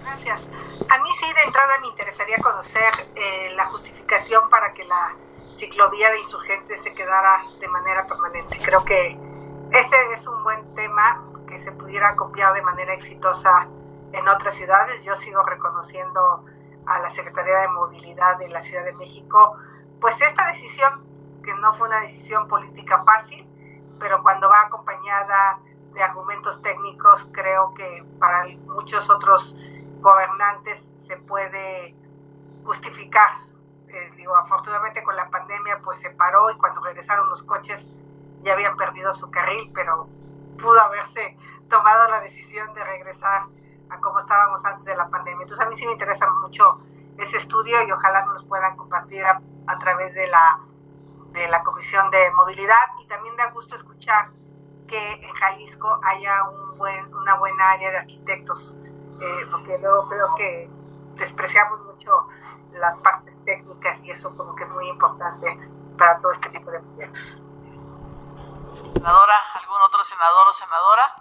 Gracias. A mí sí, de entrada me interesaría conocer la justificación para que la ciclovía de Insurgentes se quedara de manera permanente. Creo que ese es un buen tema que se pudiera copiar de manera exitosa en otras ciudades. Yo sigo reconociendo a la Secretaría de Movilidad de la Ciudad de México, pues esta decisión, que no fue una decisión política fácil, pero cuando va acompañada de argumentos técnicos, creo que para muchos otros gobernantes se puede justificar. Afortunadamente con la pandemia pues se paró y cuando regresaron los coches ya habían perdido su carril, pero pudo haberse tomado la decisión de regresar a como estábamos antes de la pandemia. Entonces a mí sí me interesa mucho ese estudio y ojalá nos puedan compartir a través de la Comisión de Movilidad, y también da gusto escuchar que en Jalisco haya una buena área de arquitectos, porque luego creo que despreciamos mucho las partes técnicas y eso como que es muy importante para todo este tipo de proyectos. Senadora, ¿algún otro senador o senadora?